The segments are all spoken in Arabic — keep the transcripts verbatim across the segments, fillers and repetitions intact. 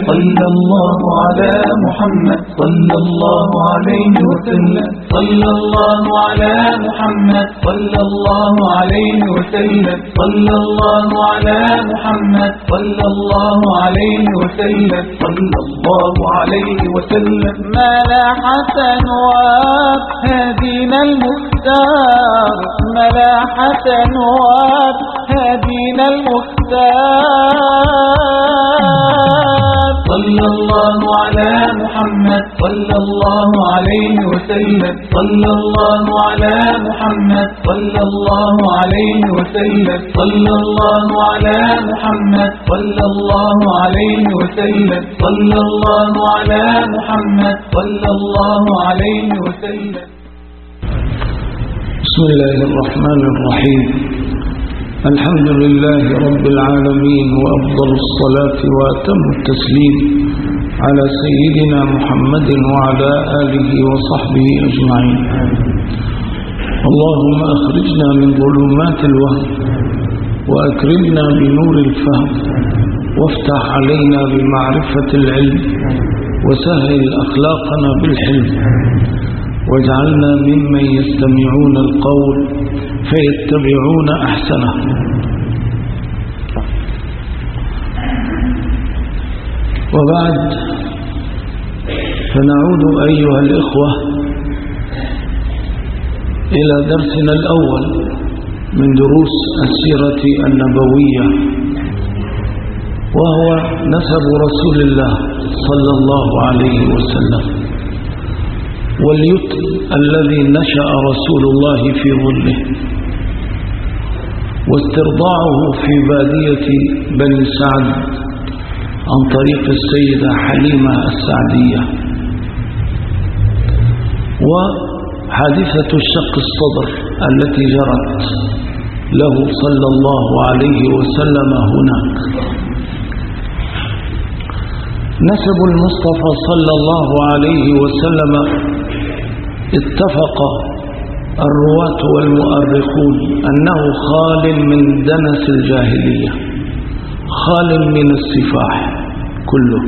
صلى الله على محمد صلى الله عليه وسلم صلى الله على محمد صلى الله عليه وسلم صلى الله على محمد صلى الله عليه وسلم صلى الله عليه وسلم. ملاحة نواب هدينا المختار ملاحة نواب هدينا المختار صلى الله على محمد صلى الله عليه وسلم صلى الله على محمد صلى الله عليه وسلم صلى الله على محمد صلى الله عليه وسلم صلى الله على محمد صلى الله عليه وسلم. بسم الله الرحمن الرحيم. الحمد لله رب العالمين، وأفضل الصلاة وأتم التسليم على سيدنا محمد وعلى آله وصحبه أجمعين. اللهم أخرجنا من ظلمات الوهم وأكرمنا بنور الفهم وافتح علينا بمعرفة العلم وسهل أخلاقنا بالحلم واجعلنا ممن يستمعون القول فيتبعون أحسنه. وبعد، فنعود أيها الإخوة إلى درسنا الأول من دروس السيرة النبوية، وهو نسب رسول الله صلى الله عليه وسلم واليتم الذي نشأ رسول الله في ظله، واسترضاعه في بادية بني سعد عن طريق السيدة حليمة السعدية، وحادثة شق الصدر التي جرت له صلى الله عليه وسلم هناك. نسب المصطفى صلى الله عليه وسلم اتفق الرواة والمؤرخون أنه خال من دنس الجاهلية، خال من السفاح كله،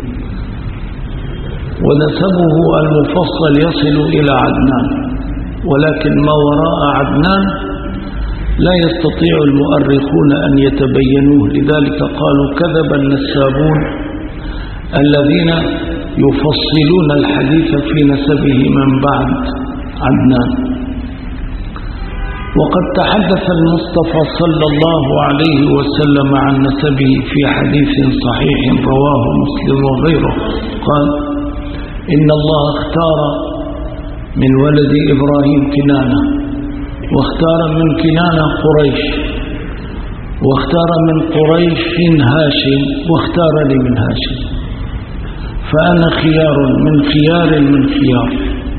ونسبه المفصل يصل إلى عدنان، ولكن ما وراء عدنان لا يستطيع المؤرخون أن يتبينوه، لذلك قالوا كذب النسابون الذين يفصلون الحديث في نسبه من بعد عدنان. وقد تحدث المصطفى صلى الله عليه وسلم عن نسبه في حديث صحيح رواه مسلم وغيره، قال: إن الله اختار من ولد إبراهيم كنانة، واختار من كنانة قريش، واختار من قريش هاشم، واختارني من هاشم، فأنا خيار من خيار من خيار.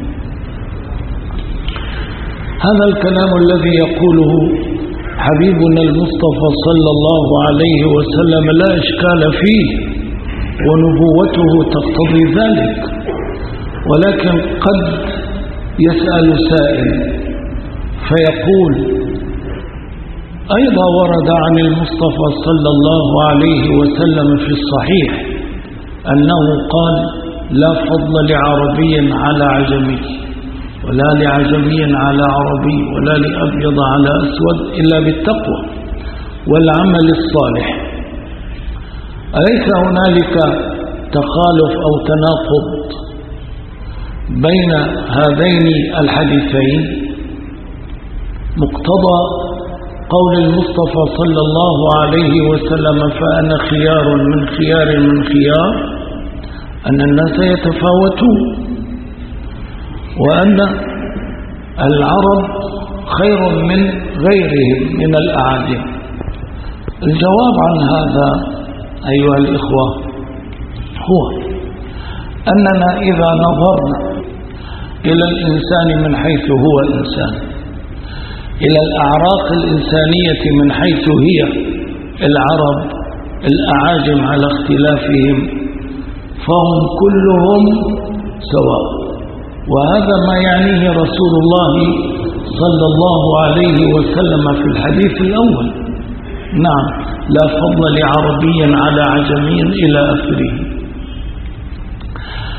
هذا الكلام الذي يقوله حبيبنا المصطفى صلى الله عليه وسلم لا إشكال فيه، ونبوته تقتضي ذلك، ولكن قد يسأل سائل فيقول: أيضا ورد عن المصطفى صلى الله عليه وسلم في الصحيح أنه قال: لا فضل لعربي على عجمي، ولا لعجمي على عربي، ولا لأبيض على أسود، إلا بالتقوى والعمل الصالح. أليس هنالك تخالف أو تناقض بين هذين الحديثين؟ مقتضى قول المصطفى صلى الله عليه وسلم فأنا خيار من خيار من خيار أن الناس يتفاوتون، وأن العرب خير من غيرهم من الأعاجم. الجواب عن هذا أيها الإخوة هو أننا إذا نظرنا إلى الإنسان من حيث هو إنسان، إلى الأعراق الإنسانية من حيث هي العرب الأعاجم على اختلافهم، فهم كلهم سواء. وهذا ما يعنيه رسول الله صلى الله عليه وسلم في الحديث الأول. نعم، لا فضل لعربي على عجمي إلى آخره.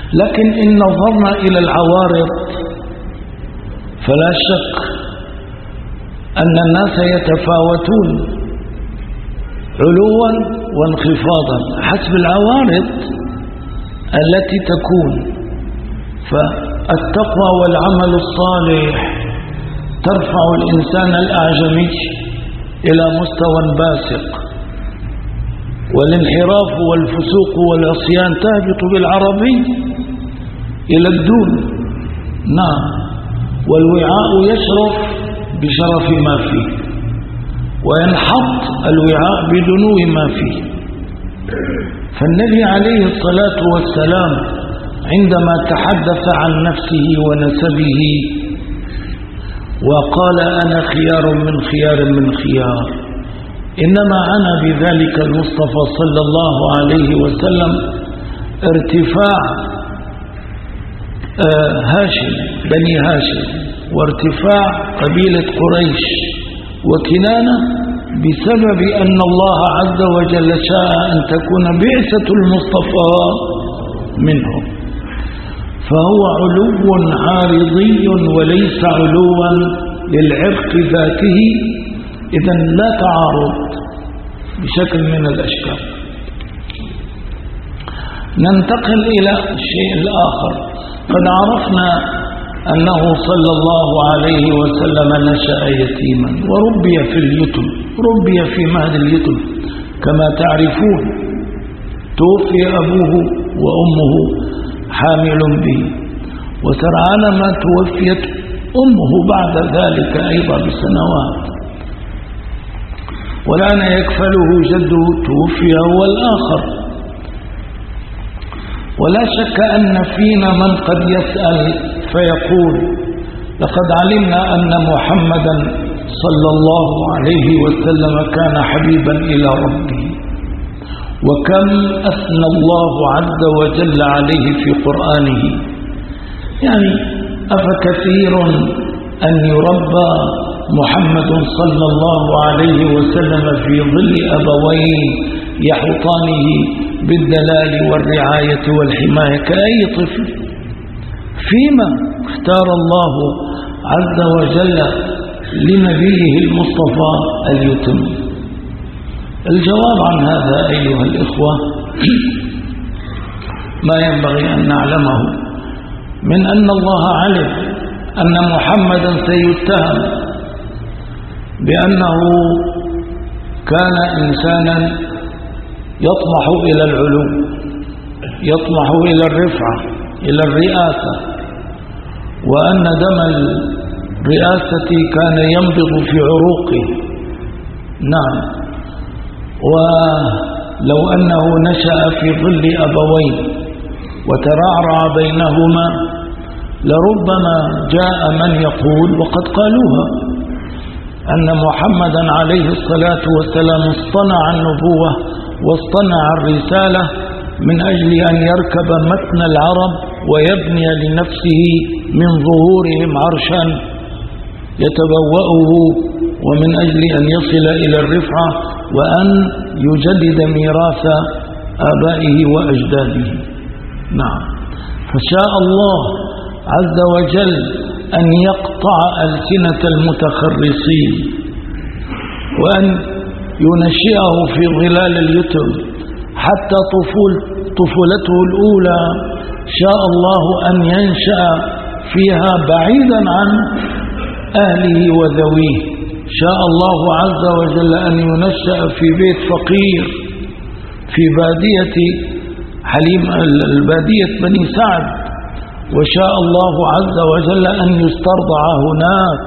لكن إن نظرنا إلى العوارض فلا شك أن الناس يتفاوتون علوا وانخفاضا حسب العوارض التي تكون. فالتقوى والعمل الصالح ترفع الإنسان الأعجمي إلى مستوى باسق، والانحراف والفسوق والعصيان تهبط بالعربي إلى الدون. نعم، والوعاء يشرف بشرف ما فيه، وينحط الوعاء بدنو ما فيه. فالنبي عليه الصلاة والسلام عندما تحدث عن نفسه ونسبه وقال أنا خيار من خيار من خيار، إنما أنا بذلك المصطفى صلى الله عليه وسلم ارتفاع هاشم بني هاشم وارتفاع قبيلة قريش وكنانة بسبب أن الله عز وجل شاء أن تكون بعثة المصطفى منهم. فهو علو عارضي وليس علوا للعرق ذاته، إذن لا تعارض بشكل من الأشكال. ننتقل إلى الشيء الآخر. قد عرفنا أنه صلى الله عليه وسلم نشأ يتيما وربي في اليتم، ربي في مهد اليتم كما تعرفون، توفي أبوه وأمه حامل به، وسرعان ما توفيت أمه بعد ذلك أيضا بسنوات، والآن يكفله جده توفي هو الآخر. ولا شك أن فينا من قد يسأل فيقول لقد علمنا أن محمدا صلى الله عليه وسلم كان حبيبا إلى ربه، وكم أثنى الله عز وجل عليه في قرآنه. يعني أفكثير أن يربى محمد صلى الله عليه وسلم في ظل أبوين يحوطانه بالدلال والرعاية والحماية كأي طفل، فيما اختار الله عز وجل لنبيه المصطفى اليتم؟ الجواب عن هذا أيها الإخوة ما ينبغي أن نعلمه، من أن الله علم أن محمدا سيتهم بأنه كان إنسانا يطمح إلى العلو، يطمح إلى الرفعة، إلى الرئاسة، وأن دم الرئاسة كان ينبض في عروقه. نعم، ولو أنه نشأ في ظل أبوين وترعرع بينهما لربما جاء من يقول وقد قالوها أن محمدا عليه الصلاة والسلام اصطنع النبوة واصطنع الرسالة من أجل أن يركب متن العرب ويبني لنفسه من ظهورهم عرشا يتبوأه، ومن أجل أن يصل إلى الرفعة وأن يجدد ميراث آبائه وأجداده. نعم، فشاء الله عز وجل أن يقطع ألسنة المتخرصين وأن ينشئه في ظلال اليتم حتى طفول طفولته الأولى شاء الله أن ينشأ فيها بعيدا عن أهله وذويه. شاء الله عز وجل أن ينشأ في بيت فقير في بادية حليم البادية بني سعد، وشاء الله عز وجل أن يسترضع هناك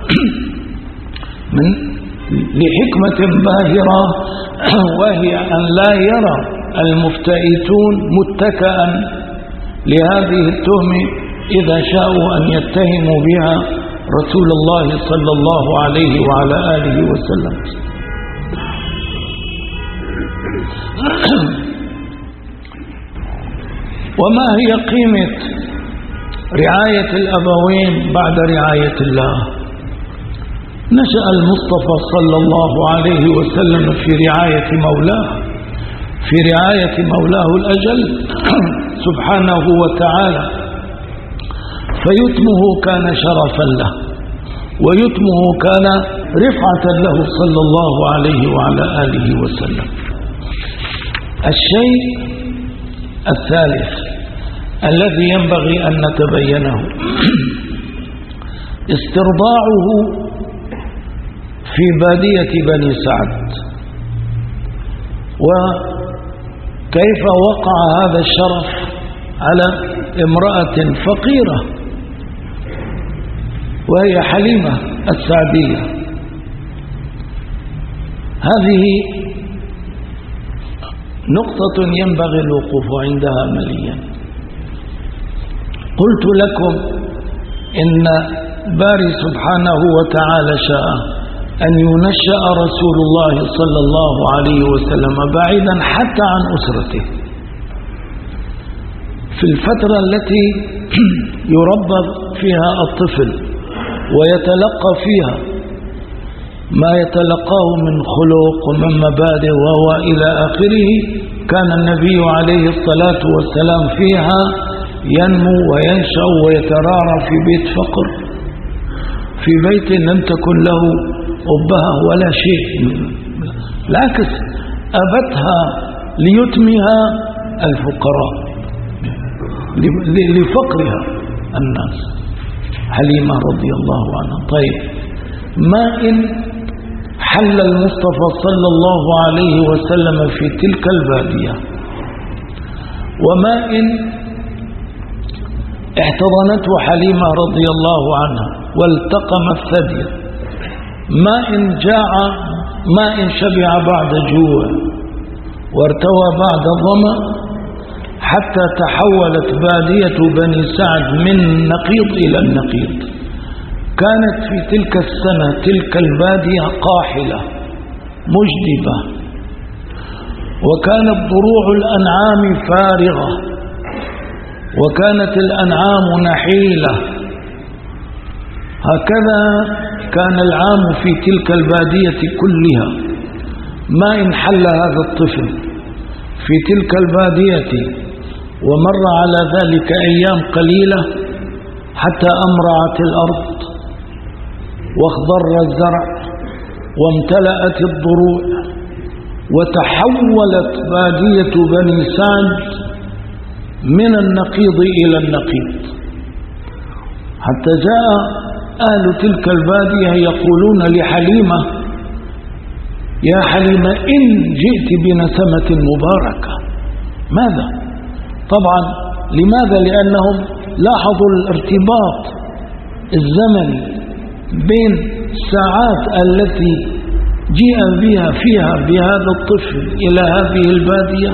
من لحكمة باهرة، وهي أن لا يرى المفتئتون متكئا لهذه التهمة إذا شاءوا أن يتهموا بها رسول الله صلى الله عليه وعلى آله وسلم. وما هي قيمة رعاية الأبوين بعد رعاية الله؟ نشأ المصطفى صلى الله عليه وسلم في رعاية مولاه، في رعاية مولاه الأجل سبحانه وتعالى، فيتمه كان شرفا له، ويتمه كان رفعة له صلى الله عليه وعلى آله وسلم. الشيء الثالث الذي ينبغي أن نتبينه استرضاعه في بادية بني سعد، وكيف وقع هذا الشرف على امرأة فقيرة وهي حليمة السعدية. هذه نقطة ينبغي الوقوف عندها مليا. قلت لكم إن باري سبحانه وتعالى شاء أن ينشأ رسول الله صلى الله عليه وسلم بعيدا حتى عن أسرته، في الفترة التي يربى فيها الطفل ويتلقى فيها ما يتلقاه من خلق ومن مبادئ وهو إلى آخره. كان النبي عليه الصلاة والسلام فيها ينمو وينشأ ويترعرع في بيت فقر، في بيت لم تكن له أبها ولا شيء، بالعكس أبتها ليتمها الفقراء لفقرها الناس. حليمة رضي الله عنها. طيب، ما إن حل المصطفى صلى الله عليه وسلم في تلك البادية، وما إن احتضنته حليمة رضي الله عنها والتقم الثدي، ما إن جاع، ما إن شبع بعد جوع وارتوى بعد ظمأ، حتى تحولت بادية بني سعد من نقيض إلى النقيض. كانت في تلك السنة تلك البادية قاحلة مجدبة، وكانت ضروع الأنعام فارغة، وكانت الأنعام نحيلة. هكذا كان العام في تلك البادية كلها. ما إن حل هذا الطفل في تلك البادية ومر على ذلك أيام قليلة حتى أمرعت الأرض واخضر الزرع وامتلأت الضروع، وتحولت بادية بني سعد من النقيض إلى النقيض، حتى جاء أهل تلك البادية يقولون لحليمة: يا حليمة، إن جئت بنسمة مباركة. ماذا؟ طبعا لماذا؟ لأنهم لاحظوا الارتباط الزمني بين الساعات التي جيء بها فيها بهذا الطفل إلى هذه البادية،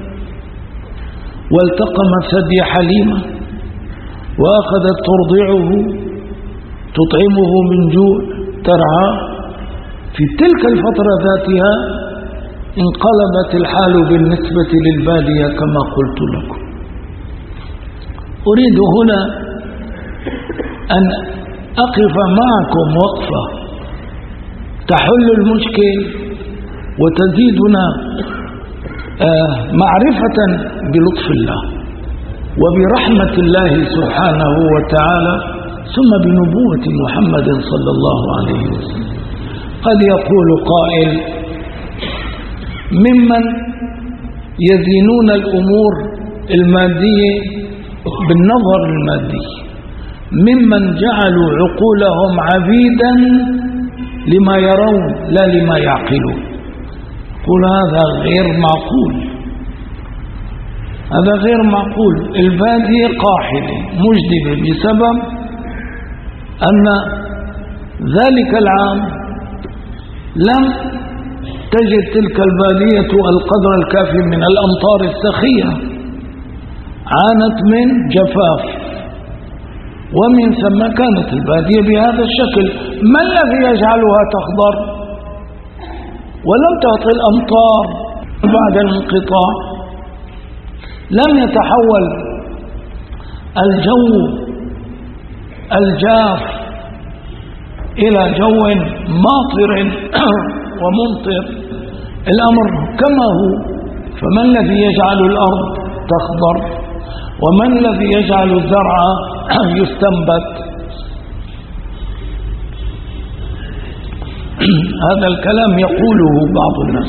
والتقم ثدي حليمة وأخذت ترضعه تطعمه من جوع ترعاه. في تلك الفترة ذاتها انقلبت الحال بالنسبة للبادية كما قلت لكم. أريد هنا أن أقف معكم وقفة تحل المشكل وتزيدنا معرفة بلطف الله وبرحمة الله سبحانه وتعالى، ثم بنبوة محمد صلى الله عليه وسلم. قد يقول قائل ممن يزينون الأمور المادية بالنظر المادي، ممن جعلوا عقولهم عبيدا لما يرون لا لما يعقلون. قل هذا غير معقول، هذا غير معقول. البادية قاحلة مجدبة بسبب أن ذلك العام لم تجد تلك البادية القدر الكافي من الأمطار السخية، عانت من جفاف، ومن ثم كانت البادية بهذا الشكل. ما الذي يجعلها تخضر ولم تعطي الأمطار بعد الانقطاع؟ لم يتحول الجو الجاف إلى جو ماطر وممطر، الأمر كما هو. فما الذي يجعل الأرض تخضر؟ ومن الذي يجعل الزرع يستنبت؟ هذا الكلام يقوله بعض الناس،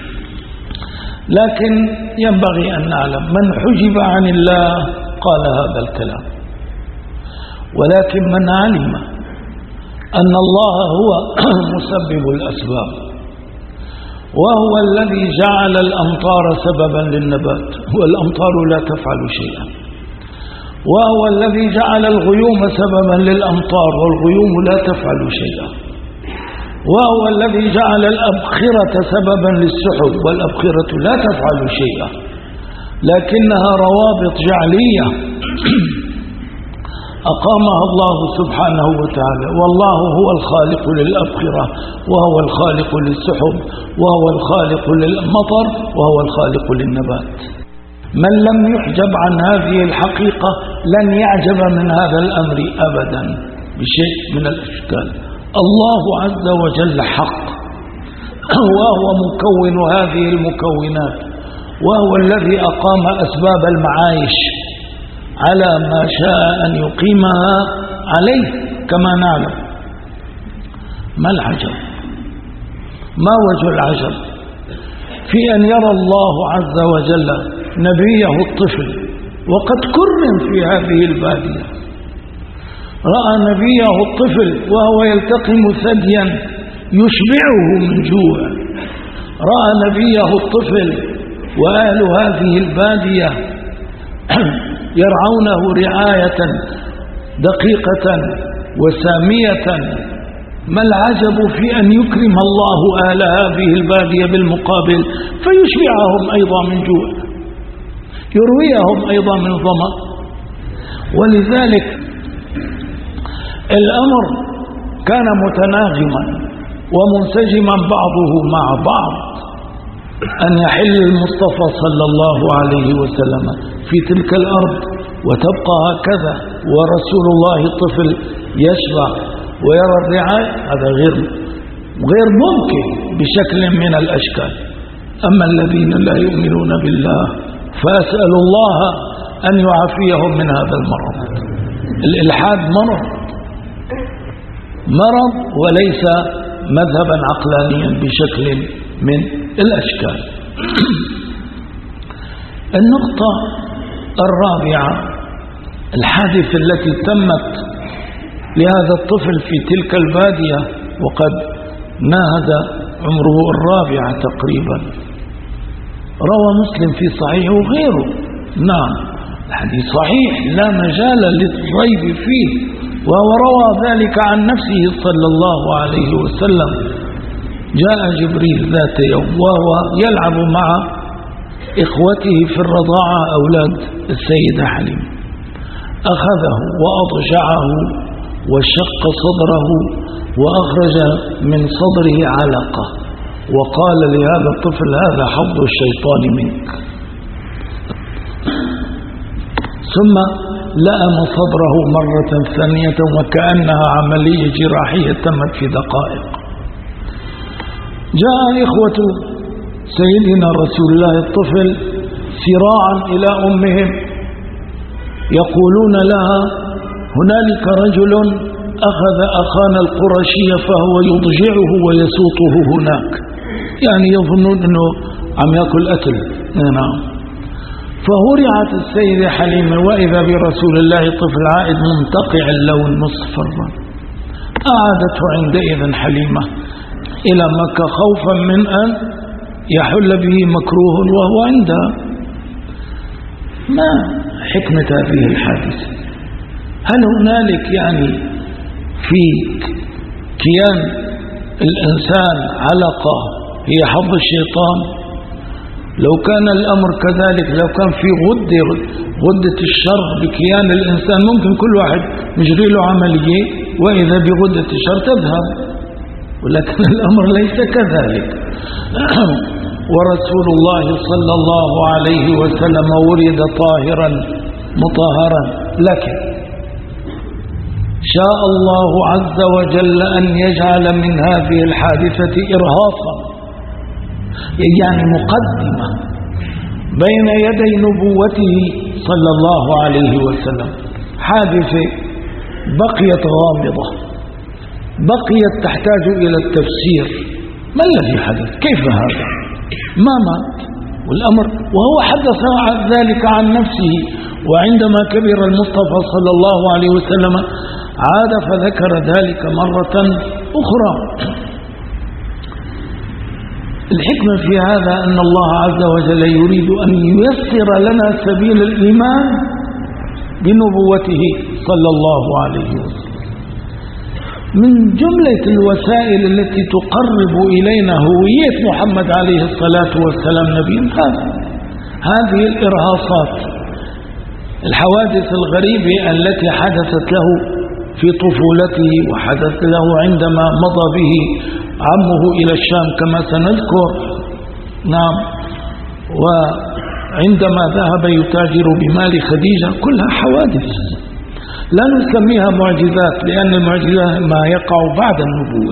لكن ينبغي أن نعلم من حجب عن الله قال هذا الكلام، ولكن من علم أن الله هو مسبب الأسباب وهو الذي جعل الأمطار سببا للنبات، والأمطار لا تفعل شيئا، وهو الذي جعل الغيوم سببا للأمطار والغيوم لا تفعل شيئا، وهو الذي جعل الأبخرة سببا للسحب والأبخرة لا تفعل شيئا، لكنها روابط جعلية أقامها الله سبحانه وتعالى، والله هو الخالق للأبخرة وهو الخالق للسحب وهو الخالق للمطر وهو الخالق للنبات. من لم يحجب عن هذه الحقيقة لن يعجب من هذا الأمر أبدا بشيء من الأشكال. الله عز وجل حق، وهو مكون هذه المكونات، وهو الذي أقام أسباب المعايش على ما شاء أن يقيمها عليه كما نعلم. ما العجب؟ ما وجه العجب في أن يرى الله عز وجل نبيه الطفل وقد كرم في هذه البادية؟ رأى نبيه الطفل وهو يلتقم ثديا يشبعه من جوع، رأى نبيه الطفل وأهل هذه البادية يرعونه رعاية دقيقة وسامية. ما العجب في أن يكرم الله أهل هذه البادية بالمقابل فيشبعهم أيضا من جوع، يرويهم أيضا من ظمأ؟ ولذلك الأمر كان متناغما ومنسجما بعضه مع بعض، أن يحل المصطفى صلى الله عليه وسلم في تلك الأرض وتبقى هكذا، ورسول الله الطفل يشبع ويرى الرعاية، هذا غير غير ممكن بشكل من الأشكال. أما الذين لا يؤمنون بالله فأسأل الله أن يعافيهم من هذا المرض. الإلحاد مرض مرض وليس مذهبا عقلانيا بشكل من الأشكال. النقطة الرابعة، الحادثة التي تمت لهذا الطفل في تلك البادية وقد ناهز عمره الرابعة تقريبا. روى مسلم في صحيحه وغيره، نعم الحديث صحيح لا مجال للريب فيه، وهو روى ذلك عن نفسه صلى الله عليه وسلم. جاء جبريل ذات يوم وهو يلعب مع إخوته في الرضاعة أولاد السيدة حليمة، أخذه وأضجعه وشق صدره وأخرج من صدره علقة وقال لهذا الطفل هذا حظ الشيطان منك، ثم لأم صدره مرة ثانية وكأنها عملية جراحية تمت في دقائق. جاء إخوة سيدنا رسول الله الطفل سراعا إلى أمهم يقولون لها هنالك رجل أخذ أخانا القرشي فهو يضجعه ويسوطه هناك، يعني يظنون أنه عم يأكل أكل. نعم. فهرعت السيدة حليمة وإذا برسول الله طفل عائد منتقع اللون مصفرا. أعادته عندئذ حليمة إلى مكة خوفا من أن يحل به مكروه وهو عندها. ما حكمة هذه الحادثة؟ هل هنالك يعني في كيان الإنسان علقة هي حظ الشيطان؟ لو كان الأمر كذلك، لو كان في غدة غدة الشر بكيان الإنسان ممكن كل واحد يجري له عملية وإذا بغدة الشر تذهب، ولكن الأمر ليس كذلك. ورسول الله صلى الله عليه وسلم ولد طاهرا مطهرا، لكن شاء الله عز وجل أن يجعل من هذه الحادثة إرهاصا، يعني مقدمة بين يدي نبوته صلى الله عليه وسلم. حادثة بقيت غامضة، بقيت تحتاج إلى التفسير. ما الذي حدث؟ كيف هذا؟ ما مات والأمر، وهو حدث ذلك عن نفسه. وعندما كبر المصطفى صلى الله عليه وسلم عاد فذكر ذلك مرة أخرى. الحكمة في هذا أن الله عز وجل يريد أن ييسر لنا سبيل الإيمان بنبوته صلى الله عليه وسلم. من جملة الوسائل التي تقرب إلينا هوية محمد عليه الصلاة والسلام نبي هذا هذه الإرهاصات، الحوادث الغريبة التي حدثت له في طفولته، وحدث له عندما مضى به عمه إلى الشام كما سنذكر. نعم. وعندما ذهب يتاجر بمال خديجة، كلها حوادث لا نسميها معجزات، لأن المعجزات ما يقع بعد النبوة،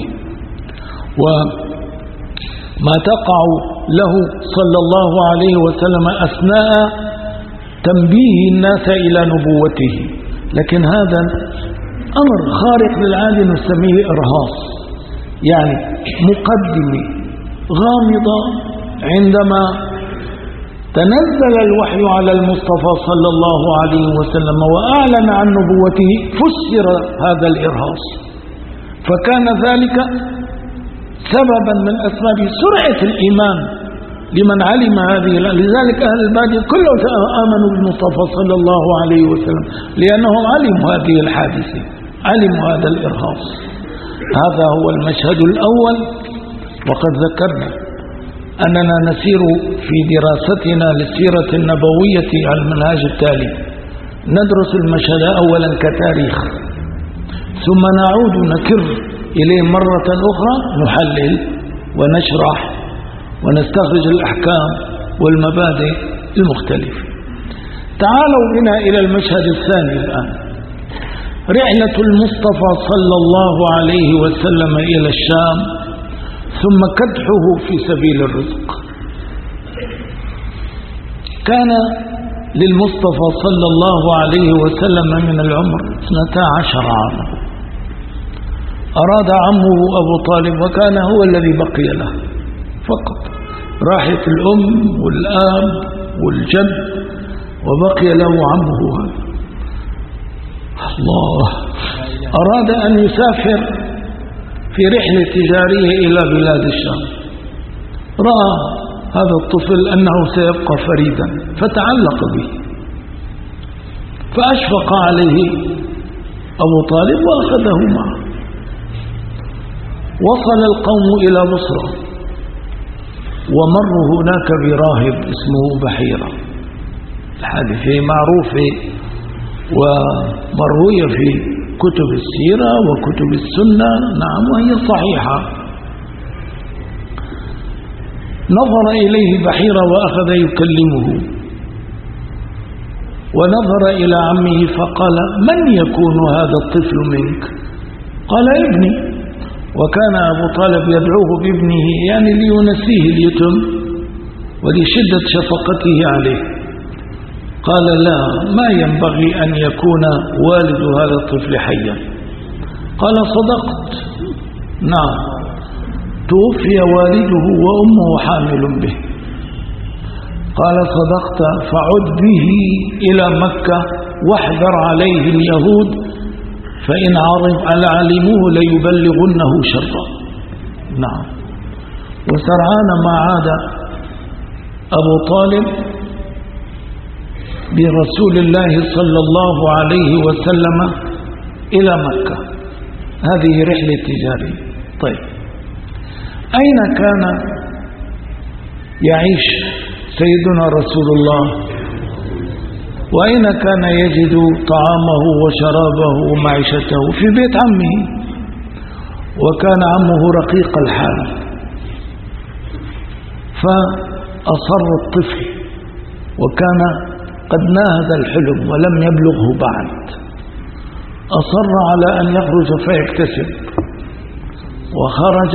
وما تقع له صلى الله عليه وسلم أثناء تنبيه الناس إلى نبوته. لكن هذا أمر خارق للعادة نسميه إرهاص، يعني مقدمة غامضة. عندما تنزل الوحي على المصطفى صلى الله عليه وسلم وأعلن عن نبوته فسر هذا الإرهاص، فكان ذلك سببا من أسباب سرعة الإيمان لمن علم هذه. لذلك أهل البادية كلهم آمنوا بالمصطفى صلى الله عليه وسلم، لأنهم علموا هذه الحادثة، علموا هذا الإرهاص. هذا هو المشهد الأول. وقد ذكرنا أننا نسير في دراستنا للسيرة النبوية على المنهاج التالي: ندرس المشهد أولا كتاريخ، ثم نعود نكر إليه مرة أخرى، نحلل ونشرح ونستخرج الأحكام والمبادئ المختلفة. تعالوا بنا إلى المشهد الثاني الآن، رحلة المصطفى صلى الله عليه وسلم إلى الشام، ثم كدحه في سبيل الرزق. كان للمصطفى صلى الله عليه وسلم من العمر اثنتا عشر عاما. أراد عمه أبو طالب، وكان هو الذي بقي له فقط، راحت الأم والآب والجد وبقي له عمه هذا. الله. أراد أن يسافر في رحلة تجارية إلى بلاد الشام. رأى هذا الطفل أنه سيبقى فريدا فتعلق به، فأشفق عليه أبو طالب وأخذه معه. وصل القوم إلى بصرة، ومروا هناك براهب اسمه بحيرة. الحادثة معروفة ومروية في كتب السيرة وكتب السنة، نعم، وهي صحيحة. نظر إليه بحيرة وأخذ يكلمه، ونظر إلى عمه فقال: من يكون هذا الطفل منك؟ قال: ابني. وكان أبو طالب يدعوه بابنه، يعني لينسيه اليتم ولشدة شفقته عليه. قال: لا، ما ينبغي أن يكون والد هذا الطفل حيا. قال: صدقت، نعم، توفي والده وأمه حامل به. قال: صدقت، فعد به إلى مكة واحذر عليه اليهود، فإن علموه ليبلغنه شرا. نعم. وسرعان ما عاد أبو طالب برسول الله صلى الله عليه وسلم إلى مكة. هذه رحلة تجارية. طيب، أين كان يعيش سيدنا رسول الله؟ وأين كان يجد طعامه وشرابه ومعيشته؟ في بيت عمه. وكان عمه رقيق الحال، فأصر الطفل، وكان قد ناهز الحلم ولم يبلغه بعد. أصر على أن يخرج فيكتسب، وخرج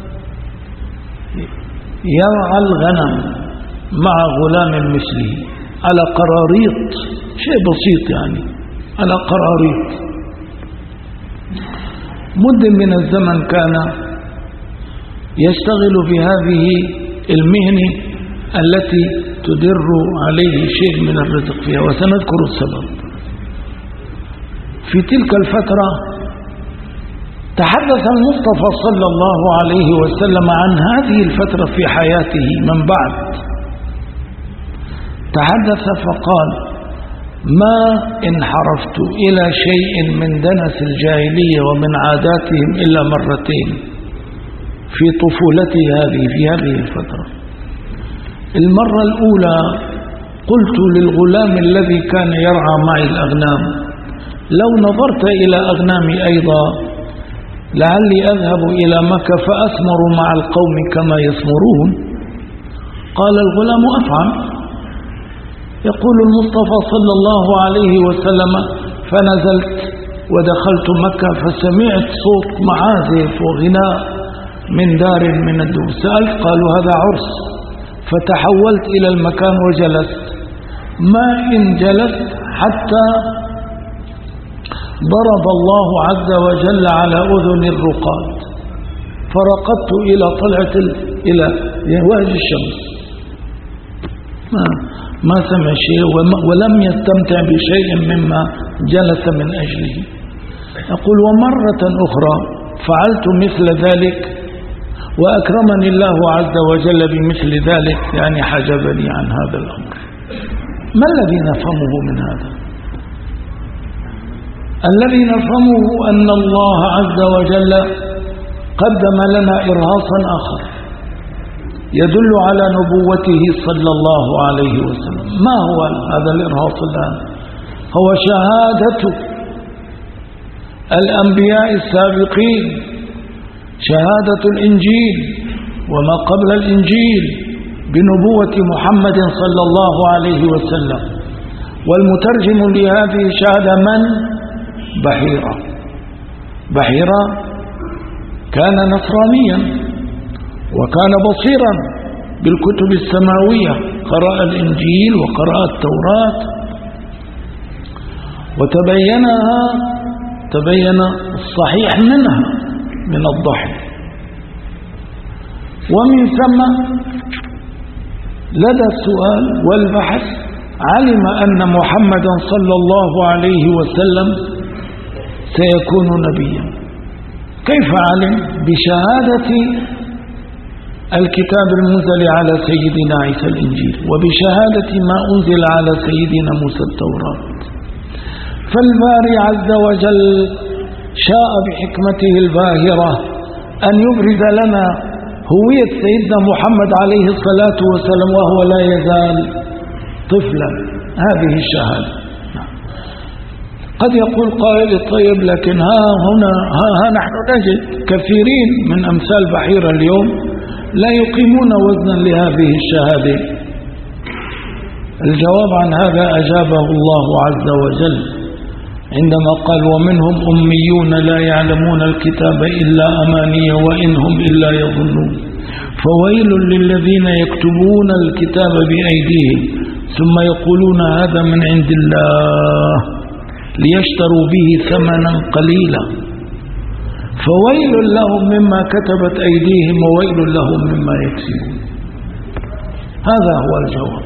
يرعى الغنم مع غلام مثله. على قراريط، شيء بسيط يعني، على قراريط. مدة من الزمن كان يشتغل في هذه المهنة التي تدر عليه شيء من الرزق فيها، وسنذكر السبب. في تلك الفترة تحدث المصطفى صلى الله عليه وسلم عن هذه الفترة في حياته من بعد. تحدث فقال: ما انحرفت إلى شيء من دنس الجاهلية ومن عاداتهم إلا مرتين في طفولتي هذه في هذه الفترة. المرة الأولى قلت للغلام الذي كان يرعى معي الأغنام: لو نظرت إلى أغنامي أيضا لعلي أذهب إلى مكة فأثمر مع القوم كما يثمرون. قال الغلام: أفعل. يقول المصطفى صلى الله عليه وسلم: فنزلت ودخلت مكة فسمعت صوت معازف وغناء من دار من الدور. سألت، قالوا: هذا عرس. فتحولت إلى المكان وجلست. ما إن جلست حتى ضرب الله عز وجل على أذن الرقاد، فرقدت إلى طلعة إلى وجه الشمس، ما ما سمع شيء ولم يستمتع بشيء مما جلس من أجله. يقول: ومرة أخرى فعلت مثل ذلك وأكرمني الله عز وجل بمثل ذلك، يعني حجبني عن هذا الأمر. ما الذي نفهمه من هذا؟ الذي نفهمه أن الله عز وجل قدم لنا إرهاصا آخر يدل على نبوته صلى الله عليه وسلم. ما هو هذا الإرهاص الآن؟ هو شهادة الأنبياء السابقين، شهادة الإنجيل وما قبل الإنجيل بنبوة محمد صلى الله عليه وسلم. والمترجم لهذه الشهادة من؟ بحيرة. بحيرة كان نصرانيا وكان بصيرا بالكتب السماوية، قرأ الإنجيل وقرأ التوراة وتبينها، تبين الصحيح منها من الضحك. ومن ثم لدى السؤال والبحث علم أن محمدا صلى الله عليه وسلم سيكون نبيا. كيف علم؟ بشهادة الكتاب المنزل على سيدنا عيسى الإنجيل، وبشهادة ما أنزل على سيدنا موسى التوراة. فالباري عز وجل شاء بحكمته الباهرة أن يبرز لنا هوية سيدنا محمد عليه الصلاة والسلام وهو لا يزال طفلا. هذه الشهادة. قد يقول قائل: طيب لكن ها هنا ها, ها نحن نجد كثيرين من أمثال بحيرة اليوم لا يقيمون وزنا لهذه الشهادة. الجواب عن هذا أجابه الله عز وجل عندما قال: ومنهم أميون لا يعلمون الكتاب إلا أماني وإن هم إلا يظنون، فويل للذين يكتبون الكتاب بأيديهم ثم يقولون هذا من عند الله ليشتروا به ثمنا قليلا، فويل لهم مما كتبت أيديهم وويل لهم مما يكسبون. هذا هو الجواب.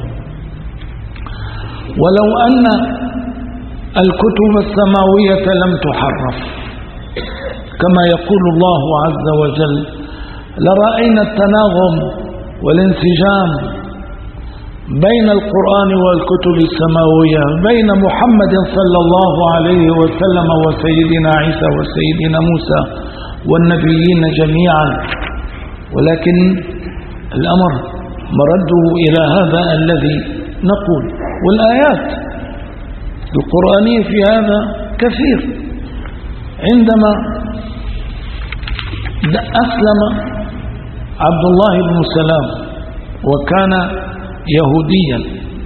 ولو أن الكتب السماوية لم تحرف كما يقول الله عز وجل لرأينا التناغم والانسجام بين القرآن والكتب السماوية، بين محمد صلى الله عليه وسلم وسيدنا عيسى وسيدنا موسى والنبيين جميعا. ولكن الأمر مرده إلى هذا الذي نقول. والآيات القرآنية في هذا كثير. عندما أسلم عبد الله بن سلام وكان يهوديا،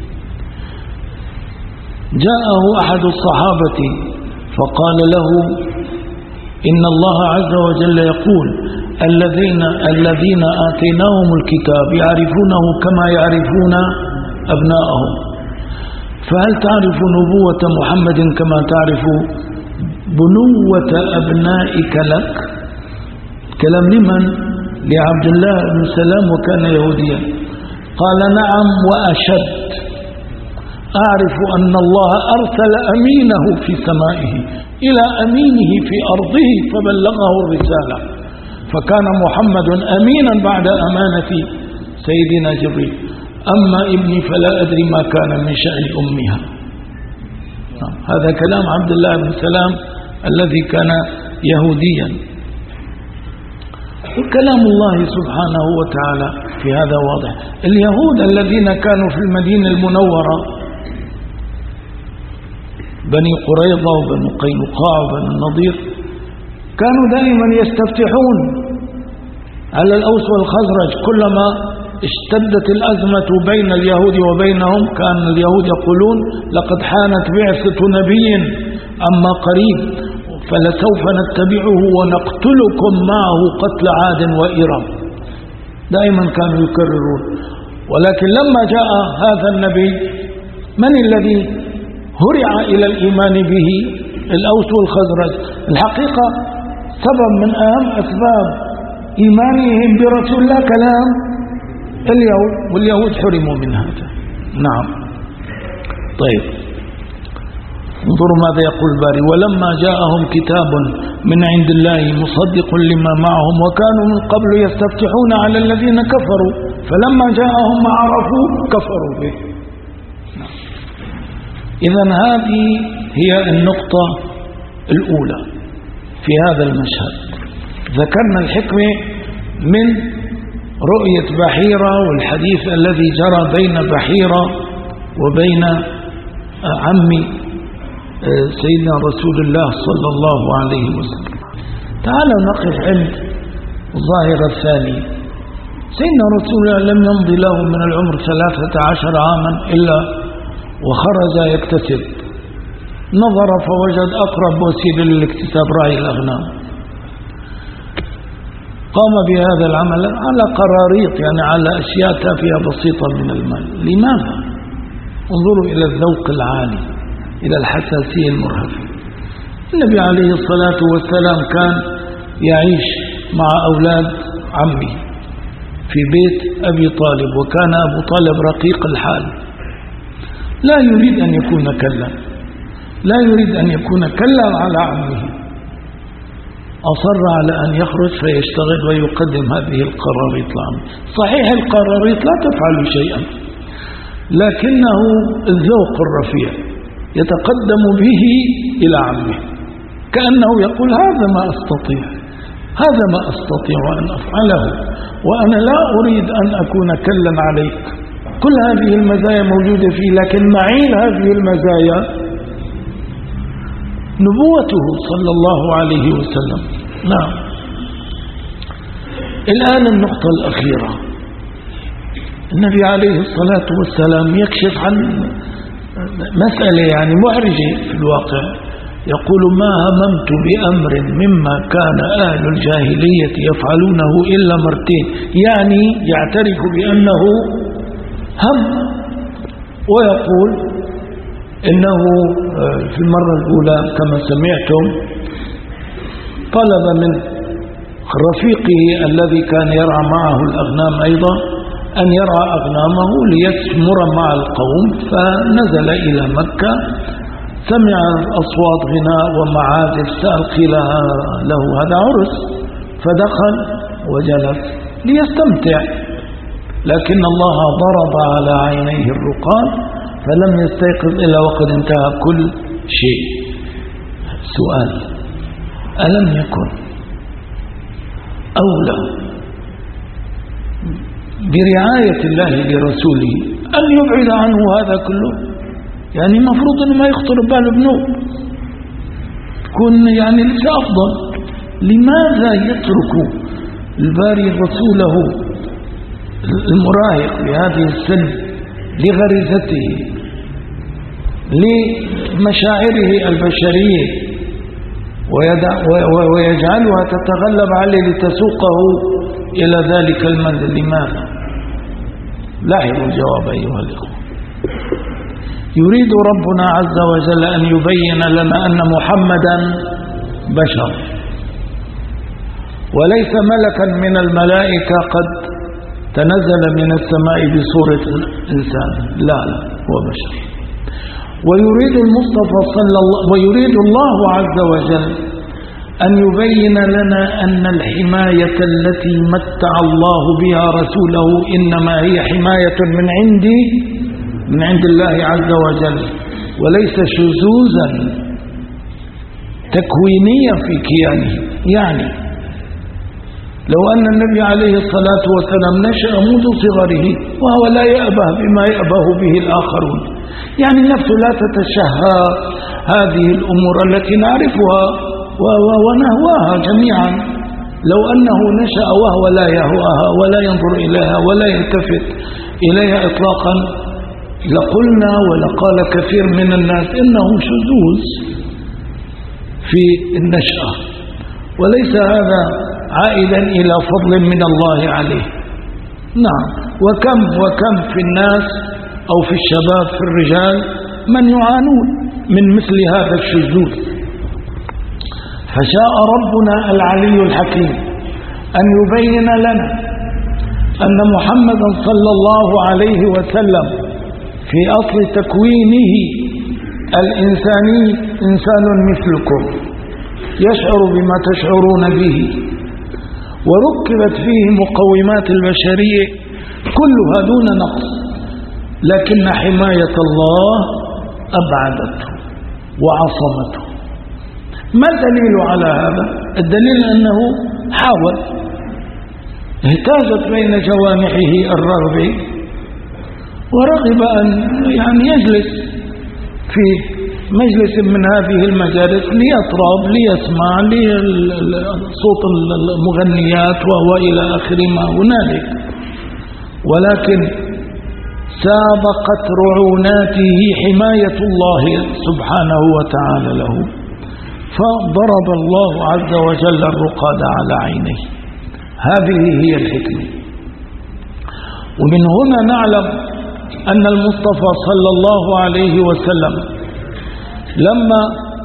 جاءه أحد الصحابة فقال له: إن الله عز وجل يقول: الذين الذين آتيناهم الكتاب يعرفونه كما يعرفون أبناءهم، فهل تعرف نبوة محمد كما تعرف بنوة أبنائك لك؟ كلام لمن؟ لعبد الله بن سلام وكان يهوديا. قال نعم وأشد، أعرف أن الله أرسل أمينه في سمائه إلى أمينه في أرضه فبلغه الرسالة، فكان محمد أمينا بعد أمانة سيدنا جبريل. أما ابني فلا أدري ما كان من شأن أمها. هذا كلام عبد الله بن سلام الذي كان يهوديا. وكلام الله سبحانه وتعالى في هذا واضح. اليهود الذين كانوا في المدينة المنورة، بني قريظة وبني قينقاع وبني النضير، كانوا دائما يستفتحون على الأوس والخزرج. كلما اشتدت الأزمة بين اليهود وبينهم كان اليهود يقولون لقد حانت بعثة نبي أما قريب فلسوف نتبعه ونقتلكم معه قتل عاد وإرم. دائما كانوا يكررون. ولكن لما جاء هذا النبي من الذي هرع إلى الإيمان به؟ الأوس والخزرج. الحقيقة سبب من أهم أسباب إيمانهم برسول الله كلام اليهود، واليهود حرموا من هذا. نعم. طيب انظروا ماذا يقول الباري: ولما جاءهم كتاب من عند الله مصدق لما معهم وكانوا من قبل يستفتحون على الذين كفروا فلما جاءهم ما عرفوا كفروا به. إذن هذه هي النقطة الأولى في هذا المشهد. ذكرنا الحكمة من رؤية بحيرة والحديث الذي جرى بين بحيرة وبين عمي سيدنا رسول الله صلى الله عليه وسلم. تعالوا نقف عند الظاهرة الثانية. سيدنا رسول الله لم يمضي له من العمر ثلاثة عشر عاما إلا وخرج يكتسب. نظر فوجد أقرب وسيلة للاكتساب راعي الأغنام. قام بهذا العمل على قراريط، يعني على أشياء تافهة بسيطة من المال. لماذا؟ انظروا إلى الذوق العالي، إلى الحساسية المرهفة. النبي عليه الصلاة والسلام كان يعيش مع أولاد عمه في بيت أبي طالب، وكان أبو طالب رقيق الحال، لا يريد أن يكون كلا، لا يريد أن يكون كلا على عمه. أصر على أن يخرج فيشتغل ويقدم هذه القراريط لعمه. صحيح القراريط لا تفعل شيئا، لكنه الذوق الرفيع يتقدم به إلى عمه كأنه يقول هذا ما أستطيع، هذا ما أستطيع أن أفعله، وأنا لا أريد أن أكون كلا عليك. كل هذه المزايا موجودة فيه، لكن معين هذه المزايا نبوته صلى الله عليه وسلم. نعم. الآن النقطة الأخيرة. النبي عليه الصلاة والسلام يكشف عن مسألة يعني محرجة في الواقع. يقول ما هممت بأمر مما كان أهل الجاهلية يفعلونه إلا مرتين، يعني يعترف بأنه هم، ويقول إنه في المرة الأولى كما سمعتم طلب من رفيقه الذي كان يرعى معه الأغنام أيضا أن يرعى أغنامه ليثمر مع القوم، فنزل إلى مكة، سمع أصوات غناء ومعازف، سأل قيل له هذا عرس، فدخل وجلس ليستمتع، لكن الله ضرب على عينيه الرقاد فلم يستيقظ إلا وقد انتهى كل شيء. سؤال: ألم يكن أولى برعاية الله لرسوله أن يبعد عنه هذا كله؟ يعني مفروض أنه ما يخطر ببال ابنه، تكون يعني ليس أفضل. لماذا يترك الباري رسوله المراهق بهذه السن لغريزته لمشاعره البشرية ويجعلها تتغلب عليه لتسوقه إلى ذلك المنزل؟ لماذا؟ لاحظوا الجواب أيها الإخوة. يريد ربنا عز وجل أن يبين لنا أن محمدا بشر وليس ملكا من الملائكة قد تنزل من السماء بصورة إنسان، لا لا هو بشر. ويريد المصطفى صلى الله ويريد الله عز وجل أن يبين لنا أن الحماية التي متع الله بها رسوله إنما هي حماية من عندي من عند الله عز وجل، وليس شذوذا تكوينيا في كيانه. يعني لو أن النبي عليه الصلاة والسلام نشأ منذ صغره وهو لا يأبه بما يأبه به الآخرون، يعني النفس لا تتشهى هذه الأمور التي نعرفها ونهواها جميعا. لو أنه نشأ وهو لا يهواها ولا ينظر إليها ولا يلتفت إليها إطلاقا لقلنا ولقال كثير من الناس إنه شذوذ في النشأة، وليس هذا عائدا إلى فضل من الله عليه. نعم، وكم وكم في الناس أو في الشباب في الرجال من يعانون من مثل هذا الشذوذ. فشاء ربنا العلي الحكيم أن يبين لنا أن محمدا صلى الله عليه وسلم في أصل تكوينه الإنساني إنسان مثلكم يشعر بما تشعرون به، وركبت فيه مقومات البشرية كلها دون نقص، لكن حماية الله أبعدته وعصمته. ما الدليل على هذا؟ الدليل أنه حاول، اهتازت بين جوانحه الرغبة ورغب أن يعني يجلس في مجلس من هذه المجالس ليطرب ليسمع لصوت المغنيات وهو إلى آخر ما هنالك، ولكن سابقت رعوناته حماية الله سبحانه وتعالى له، فضرب الله عز وجل الرقاد على عينيه. هذه هي الحكمة. ومن هنا نعلم أن المصطفى صلى الله عليه وسلم لما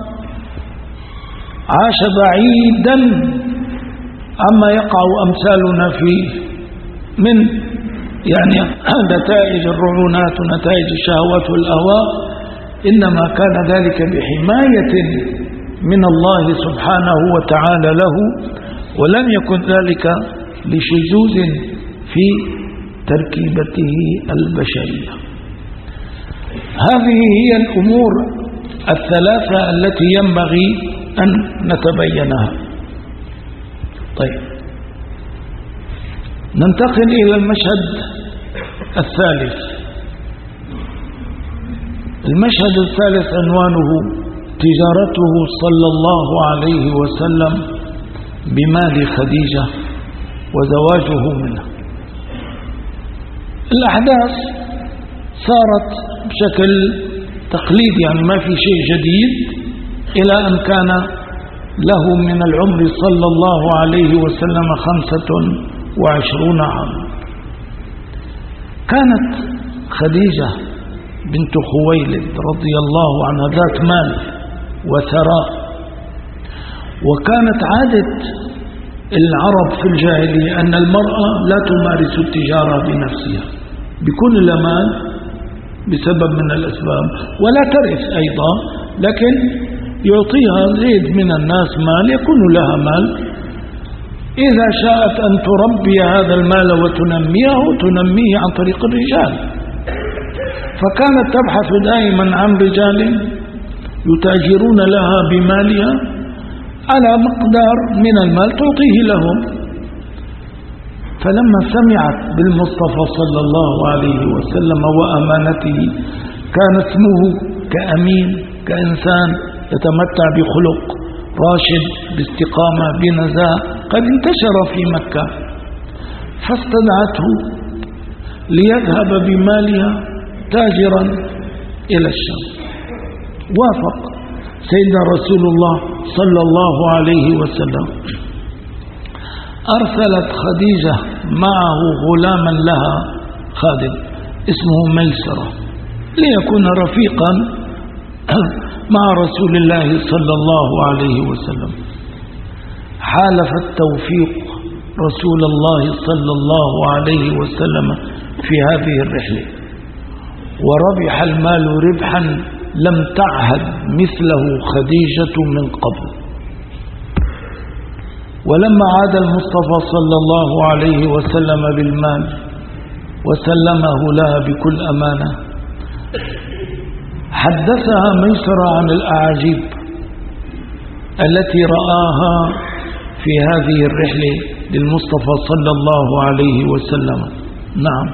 عاش بعيدا عما يقع أمثالنا فيه من يعني نتائج الرعونات ونتائج الشهوات والأهواء، إنما كان ذلك بحماية من الله سبحانه وتعالى له، ولم يكن ذلك لشذوذ في تركيبته البشرية. هذه هي الأمور الثلاثة التي ينبغي أن نتبينها. طيب، ننتقل إلى المشهد الثالث. المشهد الثالث عنوانه تجارته صلى الله عليه وسلم بمال خديجة وزواجه منها. الأحداث صارت بشكل تقليدي، يعني ما في شيء جديد، إلى أن كان له من العمر صلى الله عليه وسلم خمسة وعشرون عاما. كانت خديجة بنت خويلد رضي الله عنها ذات مال وثراء، وكانت عادة العرب في الجاهلية أن المرأة لا تمارس التجارة بنفسها، بكل مال بسبب من الأسباب، ولا ترث أيضا، لكن يعطيها زيد من الناس مال يكون لها مال، إذا شاءت أن تربي هذا المال وتنميه تنميه عن طريق الرجال. فكانت تبحث دائما عن رجال يتاجرون لها بمالها على مقدار من المال تعطيه لهم. فلما سمعت بالمصطفى صلى الله عليه وسلم وأمانته، كان اسمه كأمين، كإنسان يتمتع بخلق راشد، باستقامة، بنزاهة، قد انتشر في مكة، فاستدعته ليذهب بمالها تاجرا إلى الشام. وافق سيدنا رسول الله صلى الله عليه وسلم. أرسلت خديجة معه غلاما لها خادم اسمه ميسرة، ليكون رفيقا مع رسول الله صلى الله عليه وسلم. حالف التوفيق رسول الله صلى الله عليه وسلم في هذه الرحلة، وربح المال ربحا لم تعهد مثله خديجة من قبل. ولما عاد المصطفى صلى الله عليه وسلم بالمال وسلمه لها بكل أمانة، حدثها ميسرة عن الأعاجيب التي رآها في هذه الرحلة للمصطفى صلى الله عليه وسلم. نعم،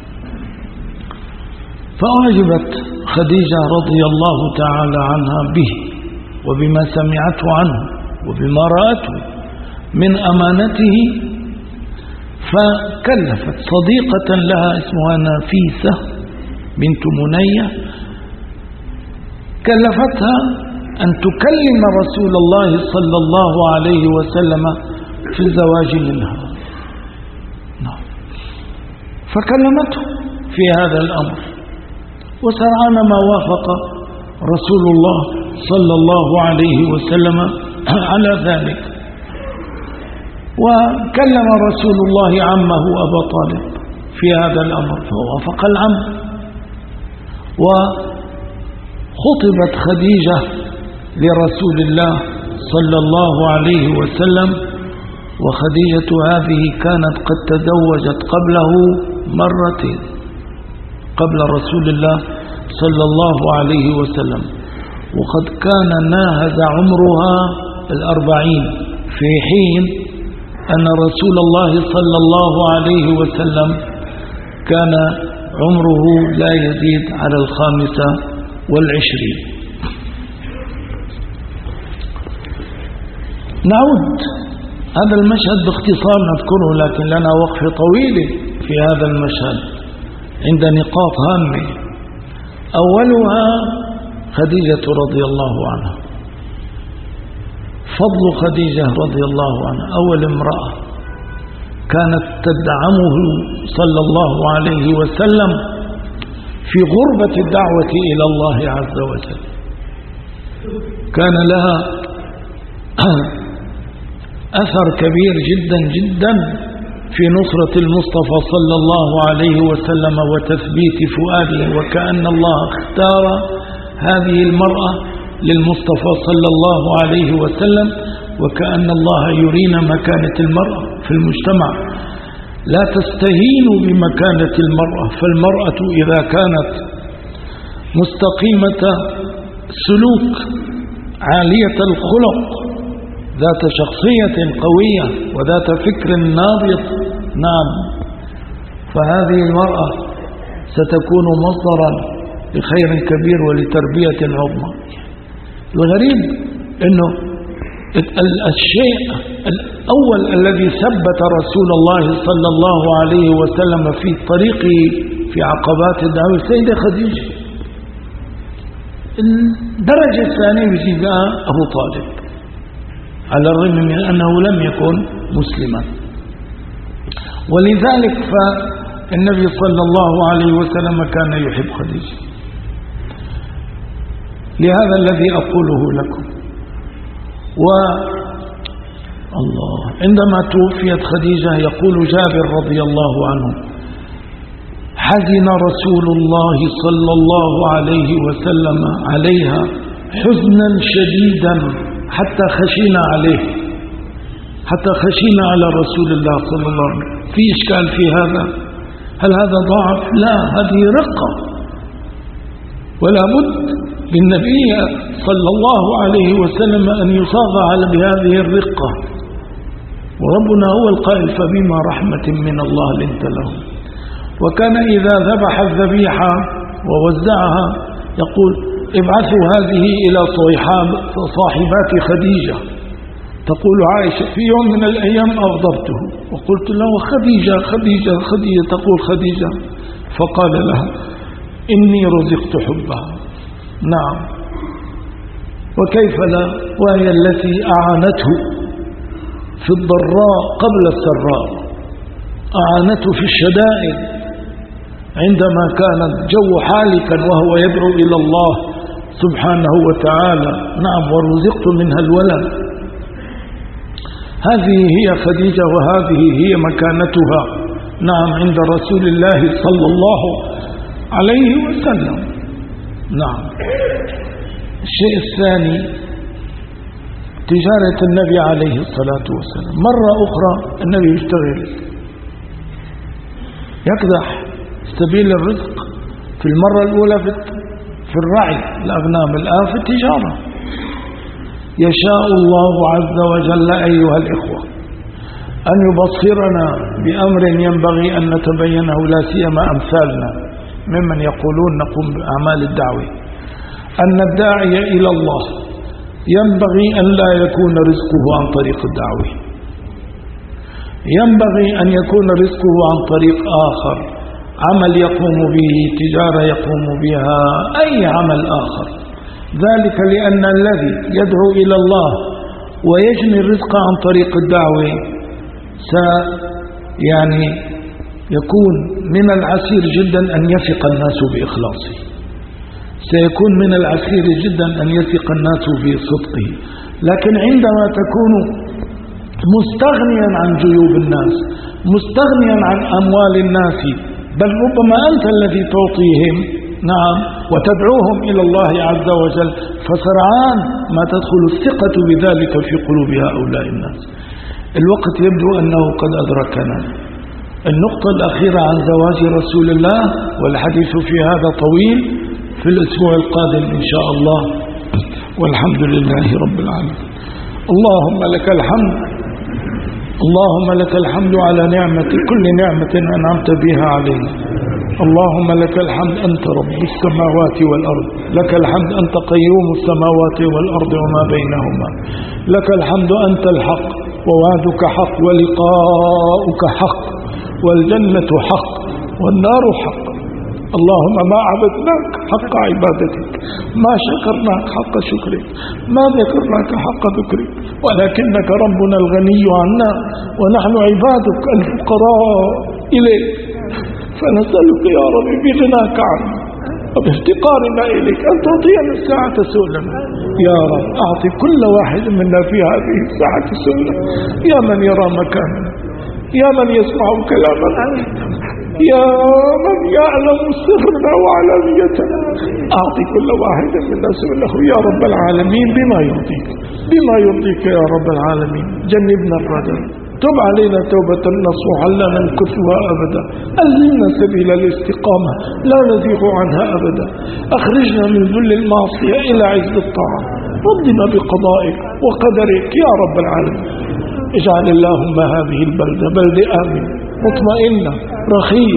فأعجبت خديجة رضي الله تعالى عنها به وبما سمعته عنه وبما رأته من أمانته، فكلفت صديقة لها اسمها نافيسة بنت منية، كلفتها أن تكلم رسول الله صلى الله عليه وسلم في الزواج منها. فكلمته في هذا الأمر، وسرعان ما وافق رسول الله صلى الله عليه وسلم على ذلك، وكلم رسول الله عمه أبا طالب في هذا الأمر فوافق العم، وخطبت خديجة لرسول الله صلى الله عليه وسلم. وخديجة هذه كانت قد تزوجت قبله مرتين قبل رسول الله صلى الله عليه وسلم، وقد كان ناهز عمرها الأربعين في حين أن رسول الله صلى الله عليه وسلم كان عمره لا يزيد على الخامسة والعشرين. نعود هذا المشهد باختصار نذكره، لكن لنا وقفة طويلة في هذا المشهد عند نقاط هامة. أولها خديجة رضي الله عنها، فضل خديجة رضي الله عنها، أول امرأة كانت تدعمه صلى الله عليه وسلم في غربة الدعوة إلى الله عز وجل. كان لها أثر كبير جدا جدا في نصرة المصطفى صلى الله عليه وسلم وتثبيت فؤاده، وكأن الله اختار هذه المرأة للمصطفى صلى الله عليه وسلم، وكأن الله يرينا مكانة المرأة في المجتمع. لا تستهينوا بمكانة المرأة، فالمرأة إذا كانت مستقيمة سلوك عالية الخلق ذات شخصية قوية وذات فكر نابض، نعم، فهذه المرأة ستكون مصدرا لخير كبير ولتربية عظمى. الغريب أنه الشيء الأول الذي ثبت رسول الله صلى الله عليه وسلم في طريقه في عقبات الدعوة السيدة خديجة. الدرجة الثانية بجزاء أبو طالب، على الرغم من أنه لم يكن مسلما، ولذلك فالنبي صلى الله عليه وسلم كان يحب خديجة. لهذا الذي أقوله لكم. والله عندما توفيت خديجة يقول جابر رضي الله عنه: حزن رسول الله صلى الله عليه وسلم عليها حزنا شديدا حتى خشينا عليه، حتى خشينا على رسول الله صلى الله عليه وسلم. في إشكال في هذا؟ هل هذا ضعف؟ لا، هذه رقة، ولا بد للنبي صلى الله عليه وسلم أن يصاغ على بهذه الرقة، وربنا هو القائل: فبما رحمة من الله لنت لهم. وكان إذا ذبح الذبيحة ووزعها يقول: ابعثوا هذه إلى صاحبات خديجة. تقول عائشة: في يوم من الأيام أغضبته وقلت له: خديجة خديجة خديجة، تقول خديجة، فقال لها: إني رزقت حبها. نعم، وكيف لا، وهي التي أعانته في الضراء قبل السراء، أعانته في الشدائد عندما كان الجو حالكا وهو يدعو إلى الله سبحانه وتعالى. نعم، ورزقت منها الولد. هذه هي خديجة وهذه هي مكانتها نعم عند رسول الله صلى الله عليه وسلم. نعم. الشيء الثاني تجارة النبي عليه الصلاة والسلام. مرة أخرى النبي يشتغل يقدح سبيل الرزق، في المرة الأولى في الرعي الأغنام، الآن في التجارة. يشاء الله عز وجل أيها الإخوة أن يبصرنا بأمر ينبغي أن نتبينه، لا سيما أمثالنا ممن يقولون نقوم بأعمال الدعوة، أن الداعي إلى الله ينبغي أن لا يكون رزقه عن طريق الدعوة، ينبغي أن يكون رزقه عن طريق آخر، عمل يقوم به، تجارة يقوم بها، أي عمل آخر. ذلك لأن الذي يدعو إلى الله ويجني الرزق عن طريق الدعوة يعني يكون من العسير جدا أن يثق الناس بإخلاصه، سيكون من العسير جدا أن يثق الناس بصدقه. لكن عندما تكون مستغنيا عن جيوب الناس، مستغنيا عن أموال الناس، بل ربما أنت الذي تعطيهم نعم وتدعوهم إلى الله عز وجل، فسرعان ما تدخل الثقة بذلك في قلوب هؤلاء الناس. الوقت يبدو أنه قد أدركنا. النقطة الأخيرة عن زواج رسول الله، والحديث في هذا طويل، في الأسبوع القادم إن شاء الله، والحمد لله رب العالمين. اللهم لك الحمد، اللهم لك الحمد على نعمة كل نعمة أنعمت بها علينا. اللهم لك الحمد أنت رب السماوات والأرض، لك الحمد أنت قيوم السماوات والأرض وما بينهما، لك الحمد أنت الحق ووعدك حق ولقاؤك حق والجنة حق والنار حق. اللهم ما عبدناك حق عبادتك، ما شكرناك حق شكرك، ما ذكرناك حق ذكرك، ولكنك ربنا الغني عنا ونحن عبادك الفقراء إليك، فنسألك يا رب بغناك عنا وبافتقارنا إليك أن تعطينا الساعة سؤلنا. يا رب أعطي كل واحد منا في هذه الساعة سؤلنا، يا من يرى مكاننا، يا من يسمع كلامنا، يا من يعلم سرنا وعلانيتنا، أعطي كل واحد منا سؤله يا رب العالمين بما يرضيك، بما يرضيك يا رب العالمين. جنبنا الردى، تب علينا توبة نصوحا لا ننكثها أبدا، ألزمنا سبيل الاستقامة لا نزيغ عنها أبدا، أخرجنا من ذل المعصية إلى عز الطاعة، رضنا بقضائك وقدرك يا رب العالمين. اجعل اللهم هذه البلدة بلدة آمنة مطمئنة رخية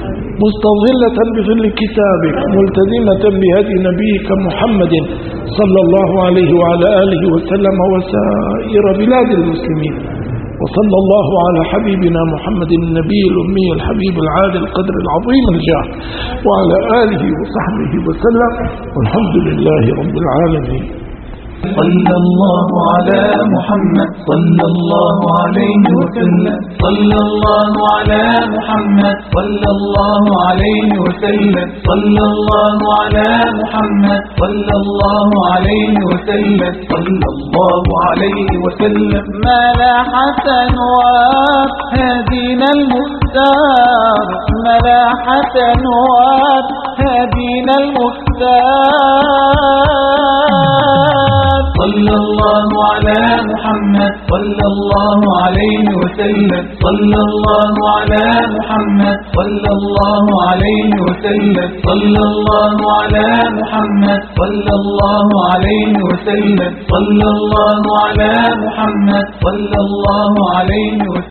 مستظلة بظل كتابك، ملتزمة بهدي نبيك محمد صلى الله عليه وعلى آله وسلم وسائر بلاد المسلمين. وصلى الله على حبيبنا محمد النبي الأمي الحبيب العالي القدر العظيم الجاه وعلى آله وصحبه وسلم، والحمد لله رب العالمين. صلى الله على محمد صلى الله عليه وسلم، صلى الله على محمد صلى الله عليه وسلم، صلى الله على محمد صلى الله عليه وسلم، صلى الله عليه وسلم. ملاحة نوار هدينا المختار، ملاحة نوار هدينا المختار. صلى الله على محمد صلى الله عليه وسلم، صلى الله على محمد صلى الله عليه وسلم، صلى الله على محمد صلى الله عليه وسلم، صلى الله على محمد صلى الله عليه وسلم.